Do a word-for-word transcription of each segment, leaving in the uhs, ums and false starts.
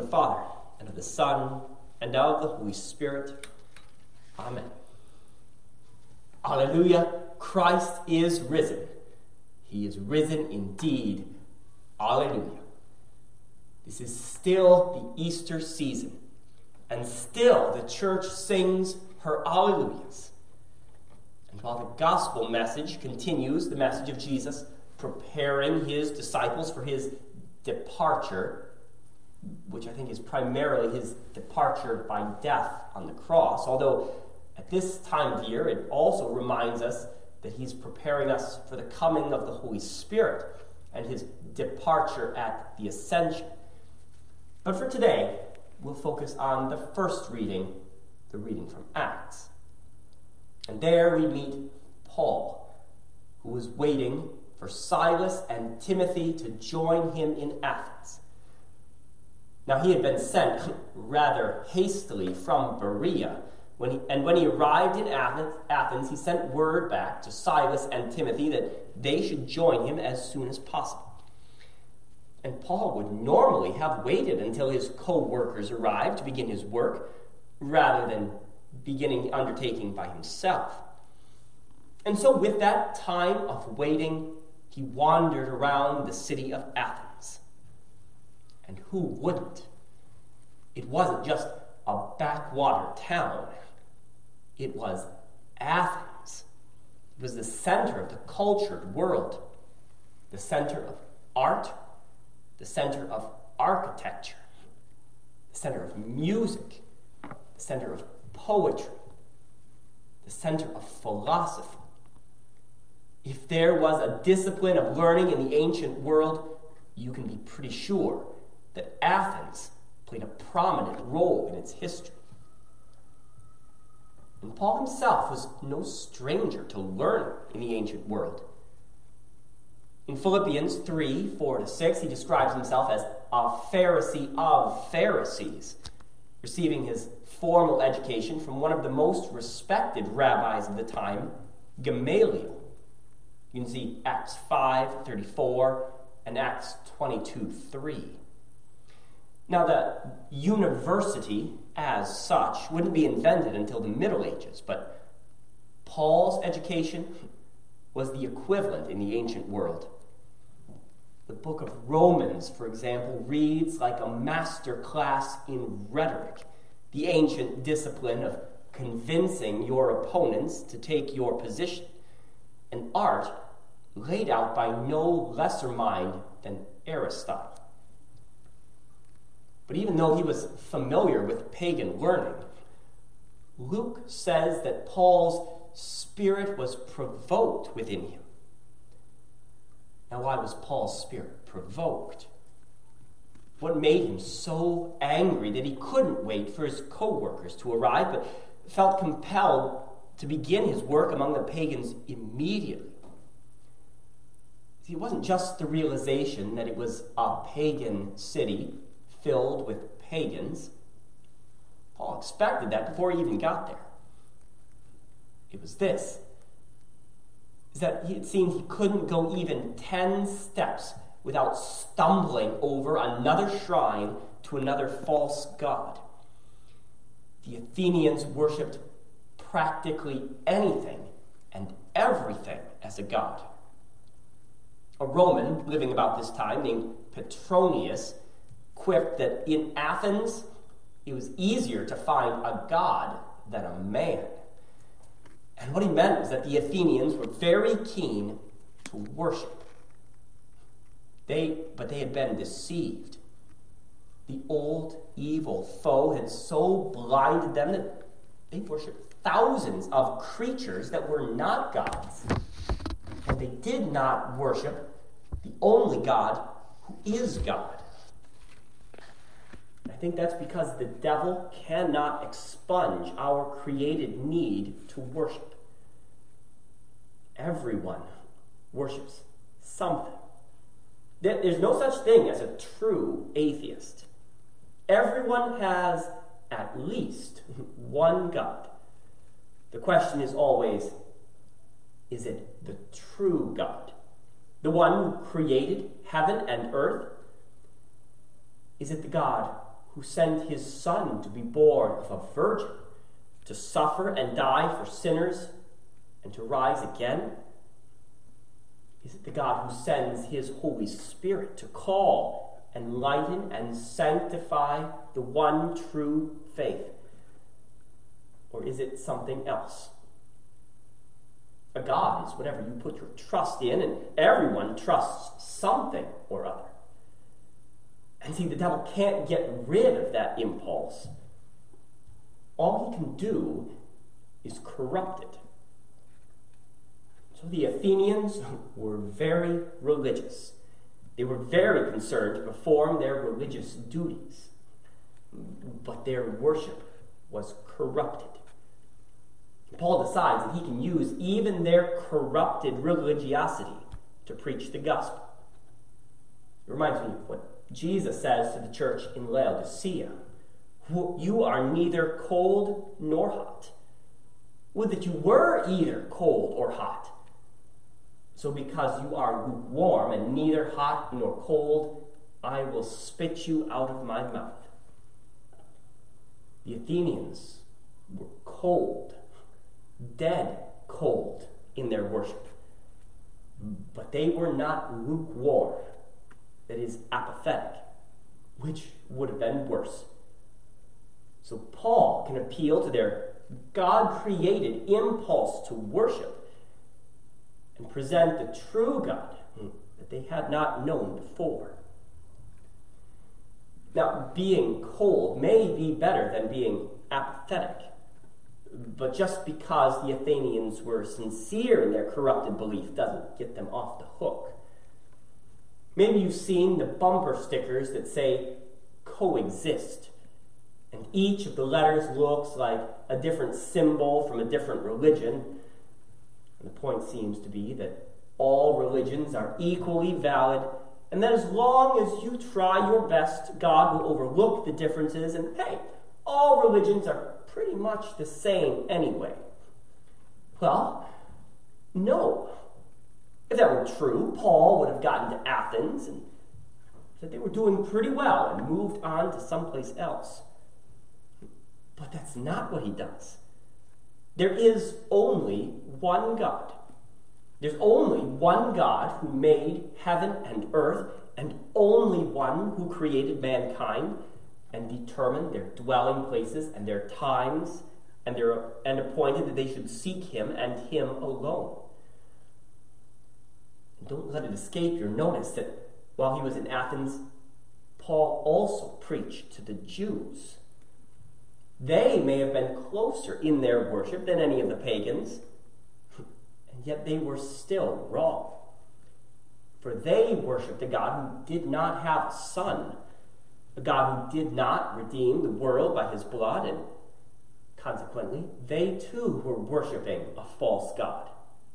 the Father, and of the Son, and of the Holy Spirit. Amen. Alleluia, Christ is risen. He is risen indeed. Alleluia. This is still the Easter season, and still the church sings her alleluias. And while the gospel message continues, the message of Jesus preparing his disciples for his departure, which I think is primarily his departure by death on the cross, although at this time of year it also reminds us that he's preparing us for the coming of the Holy Spirit and his departure at the ascension. But for today, we'll focus on the first reading, the reading from Acts. And there we meet Paul, who was waiting for Silas and Timothy to join him in Athens. Now he had been sent rather hastily from Berea, when he, and when he arrived in Athens, Athens, he sent word back to Silas and Timothy that they should join him as soon as possible. And Paul would normally have waited until his co-workers arrived to begin his work, rather than beginning the undertaking by himself. And so with that time of waiting, he wandered around the city of Athens. And who wouldn't? It wasn't just a backwater town. It was Athens. It was the center of the cultured world, the center of art, the center of architecture, the center of music, the center of poetry, the center of philosophy. If there was a discipline of learning in the ancient world, you can be pretty sure that Athens played a prominent role in its history. And Paul himself was no stranger to learning in the ancient world. In Philippians three, four to six, he describes himself as a Pharisee of Pharisees, receiving his formal education from one of the most respected rabbis of the time, Gamaliel. You can see Acts five, thirty-four, and Acts twenty-two, three. Now, the university, as such, wouldn't be invented until the Middle Ages, but Paul's education was the equivalent in the ancient world. The book of Romans, for example, reads like a master class in rhetoric, the ancient discipline of convincing your opponents to take your position, an art laid out by no lesser mind than Aristotle. But even though he was familiar with pagan learning, Luke says that Paul's spirit was provoked within him. Now, why was Paul's spirit provoked? What made him so angry that he couldn't wait for his co-workers to arrive, but felt compelled to begin his work among the pagans immediately? See, it wasn't just the realization that it was a pagan city filled with pagans. Paul expected that before he even got there. It was this, is that it seemed he couldn't go even ten steps without stumbling over another shrine to another false god. The Athenians worshipped practically anything and everything as a god. A Roman living about this time named Petronius quipped that in Athens it was easier to find a god than a man. And what he meant was that the Athenians were very keen to worship. They, but they had been deceived. The old evil foe had so blinded them that they worshipped thousands of creatures that were not gods. And they did not worship the only God who is God. I think that's because the devil cannot expunge our created need to worship. Everyone worships something. There's no such thing as a true atheist. Everyone has at least one God. The question is always, is it the true God? The one who created heaven and earth? Is it the God who sent his Son to be born of a virgin, to suffer and die for sinners, and to rise again? Is it the God who sends his Holy Spirit to call, enlighten, and sanctify the one true faith? Or is it something else? A God is whatever you put your trust in, and everyone trusts something or other. And see, the devil can't get rid of that impulse. All he can do is corrupt it. So the Athenians were very religious. They were very concerned to perform their religious duties. But their worship was corrupted. Paul decides that he can use even their corrupted religiosity to preach the gospel. It reminds me of what Jesus says to the church in Laodicea. You are neither cold nor hot. Would that you were either cold or hot. So because you are lukewarm and neither hot nor cold, I will spit you out of my mouth. The Athenians were cold, dead cold in their worship. But they were not lukewarm, that is, apathetic, which would have been worse. So Paul can appeal to their God-created impulse to worship and present the true God that they had not known before. Now, being cold may be better than being apathetic, but just because the Athenians were sincere in their corrupted belief doesn't get them off the hook. Maybe you've seen the bumper stickers that say coexist, and each of the letters looks like a different symbol from a different religion. And the point seems to be that all religions are equally valid, and that as long as you try your best, God will overlook the differences, and hey, all religions are pretty much the same anyway. Well, no. If that were true, Paul would have gotten to Athens and said they were doing pretty well and moved on to someplace else. But that's not what he does. There is only one God. There's only one God who made heaven and earth, and only one who created mankind and determined their dwelling places and their times, and, their, and appointed that they should seek him and him alone. And don't let it escape your notice that while he was in Athens, Paul also preached to the Jews. They may have been closer in their worship than any of the pagans, and yet they were still wrong. For they worshipped a God who did not have a son, a God who did not redeem the world by his blood, and consequently, they too were worshiping a false God.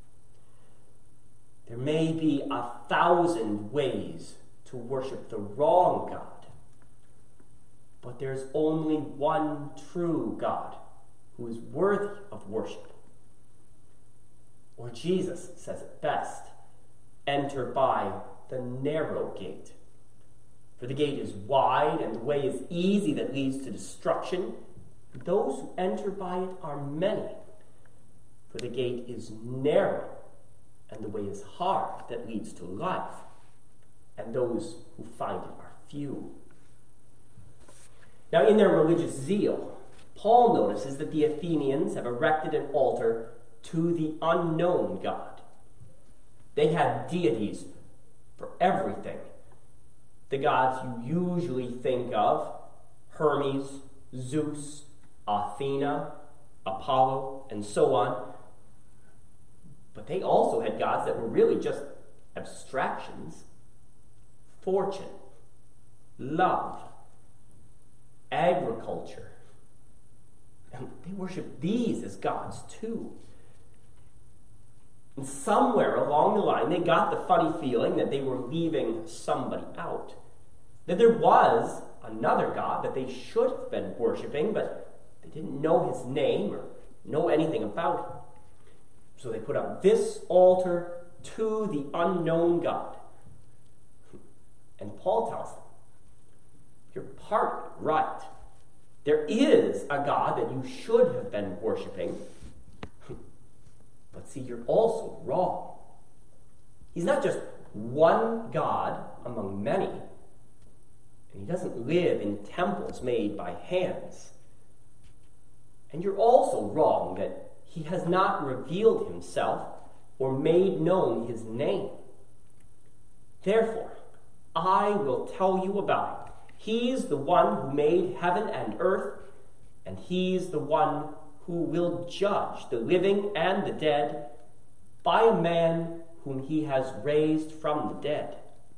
There may be a thousand ways to worship the wrong God, but there's only one true God who is worthy of worship. Or Jesus says it best, enter by the narrow gate. For the gate is wide and the way is easy that leads to destruction. Those who enter by it are many. For the gate is narrow and the way is hard that leads to life. And those who find it are few. Now, in their religious zeal, Paul notices that the Athenians have erected an altar to the unknown God. They had deities for everything. The gods you usually think of, Hermes, Zeus, Athena, Apollo, and so on. But they also had gods that were really just abstractions. Fortune, love, agriculture. And they worshiped these as gods too. And somewhere along the line, they got the funny feeling that they were leaving somebody out. That there was another God that they should have been worshiping, but they didn't know his name or know anything about him. So they put up this altar to the unknown God. And Paul tells them, You're partly right. There is a God that you should have been worshiping. But see, you're also wrong. He's not just one God among many, and he doesn't live in temples made by hands. And you're also wrong that he has not revealed himself or made known his name. Therefore, I will tell you about him. He's the one who made heaven and earth, and he's the one who will judge the living and the dead by a man whom he has raised from the dead.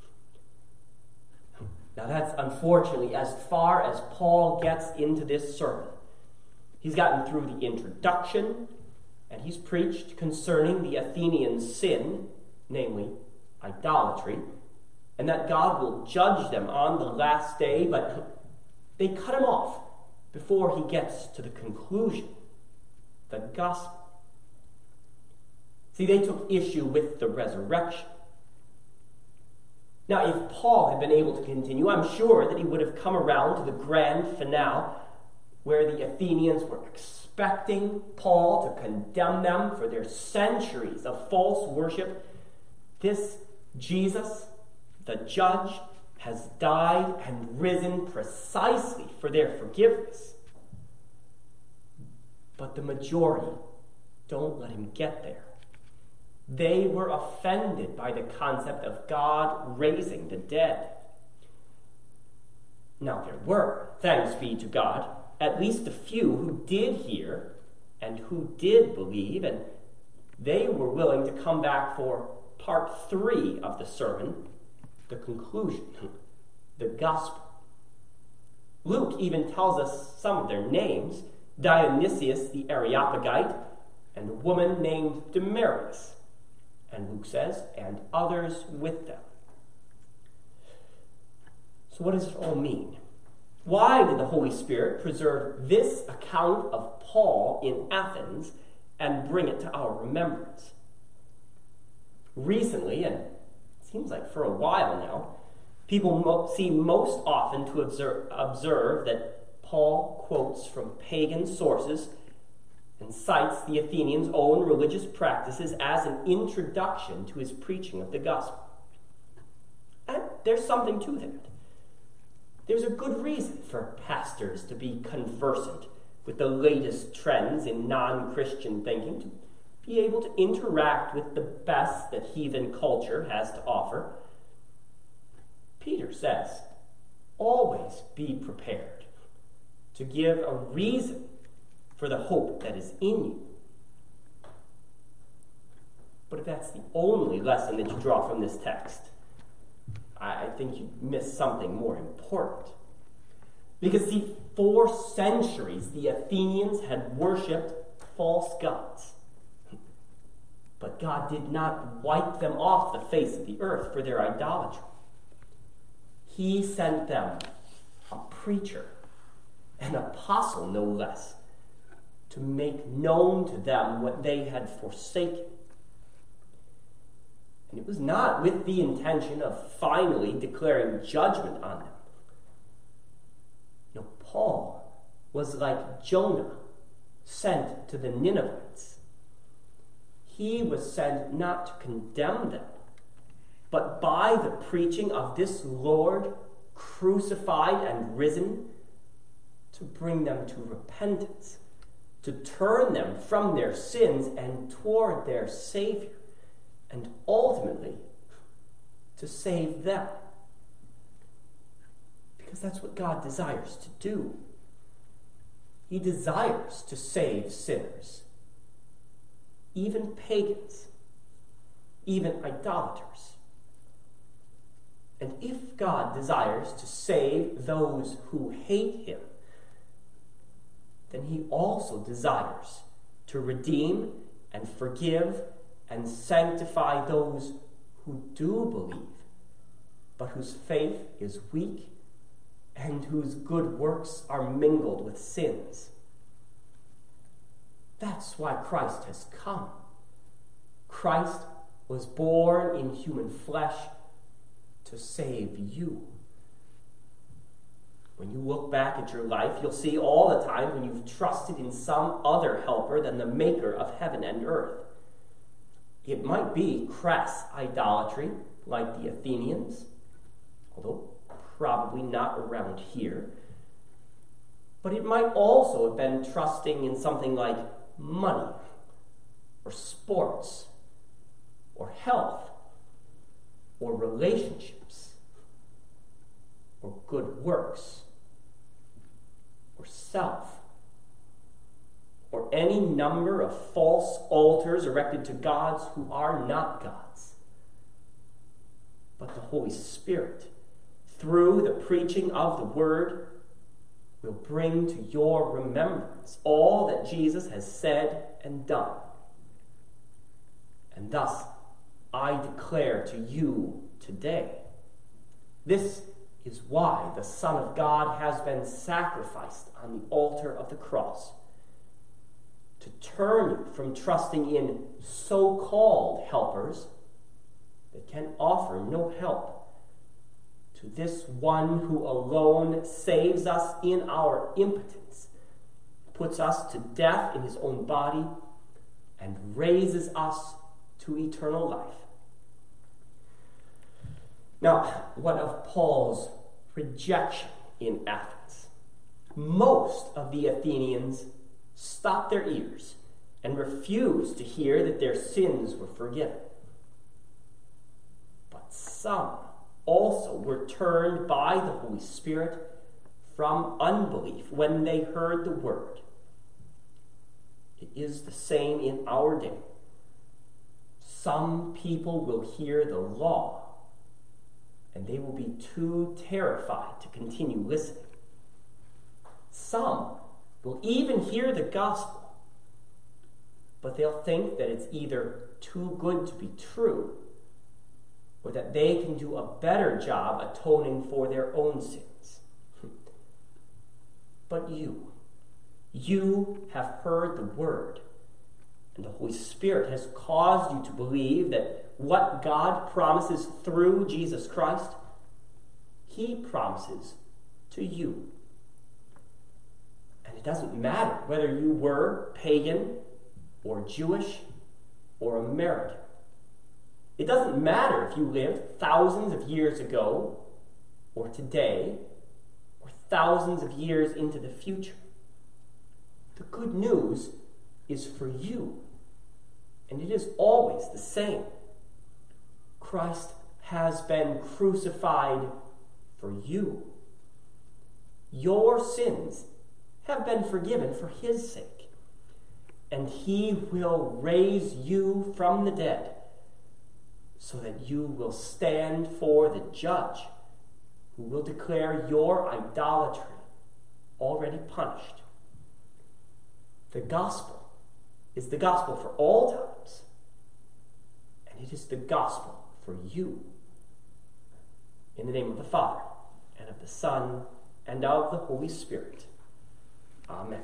Now that's unfortunately as far as Paul gets into this sermon. He's gotten through the introduction, and he's preached concerning the Athenian sin, namely idolatry, and that God will judge them on the last day, but they cut him off before he gets to the conclusion, the gospel. See, they took issue with the resurrection. Now, if Paul had been able to continue, I'm sure that he would have come around to the grand finale where the Athenians were expecting Paul to condemn them for their centuries of false worship. This Jesus, the judge, has died and risen precisely for their forgiveness. But the majority don't let him get there. They were offended by the concept of God raising the dead. Now there were, thanks be to God, at least a few who did hear and who did believe, and they were willing to come back for part three of the sermon, the conclusion, the gospel. Luke even tells us some of their names: Dionysius the Areopagite, and a woman named Damaris. And Luke says, and others with them. So what does it all mean? Why did the Holy Spirit preserve this account of Paul in Athens and bring it to our remembrance? Recently, and it seems like for a while now, people mo- seem most often to observe, observe that Paul quotes from pagan sources and cites the Athenians' own religious practices as an introduction to his preaching of the gospel. And there's something to that. There's a good reason for pastors to be conversant with the latest trends in non-Christian thinking, to be able to interact with the best that heathen culture has to offer. Peter says, always be prepared to give a reason for the hope that is in you. But if that's the only lesson that you draw from this text, I think you miss something more important. Because, see, for centuries the Athenians had worshipped false gods. But God did not wipe them off the face of the earth for their idolatry. He sent them a preacher, an apostle no less, to make known to them what they had forsaken. And it was not with the intention of finally declaring judgment on them. No, Paul was like Jonah, sent to the Ninevites. He was sent not to condemn them, but by the preaching of this Lord, crucified and risen, to bring them to repentance, to turn them from their sins and toward their Savior, and ultimately to save them. Because that's what God desires to do. He desires to save sinners, even pagans, even idolaters. And if God desires to save those who hate him, then he also desires to redeem and forgive and sanctify those who do believe, but whose faith is weak and whose good works are mingled with sins. That's why Christ has come. Christ was born in human flesh to save you. When you look back at your life, you'll see all the time when you've trusted in some other helper than the maker of heaven and earth. It might be crass idolatry, like the Athenians, although probably not around here. But it might also have been trusting in something like money, or sports, or health, or relationships, or good works, or self, or any number of false altars erected to gods who are not gods. But the Holy Spirit, through the preaching of the Word, will bring to your remembrance all that Jesus has said and done. And thus, I declare to you today, this is why the Son of God has been sacrificed on the altar of the cross, to turn you from trusting in so-called helpers that can offer no help, to this one who alone saves us in our impotence, puts us to death in his own body, and raises us to eternal life. Now, what of Paul's rejection in Athens? Most of the Athenians stopped their ears and refused to hear that their sins were forgiven. But some also were turned by the Holy Spirit from unbelief when they heard the word. It is the same in our day. Some people will hear the law, and they will be too terrified to continue listening. Some will even hear the gospel, but they'll think that it's either too good to be true, or that they can do a better job atoning for their own sins. But you, you have heard the word, and the Holy Spirit has caused you to believe that what God promises through Jesus Christ, he promises to you. And it doesn't matter whether you were pagan or Jewish or American. It doesn't matter if you lived thousands of years ago or today or thousands of years into the future. The good news is for you, and it is always the same. Christ has been crucified for you. Your sins have been forgiven for his sake, and he will raise you from the dead, so that you will stand for the judge, who will declare your idolatry already punished. The gospel is the gospel for all times, and it is the gospel for you. In the name of the Father, and of the Son, and of the Holy Spirit. Amen.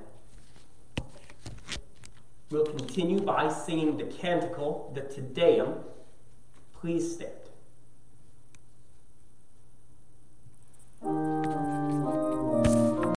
We'll continue by singing the canticle, the Te Deum. Please stand.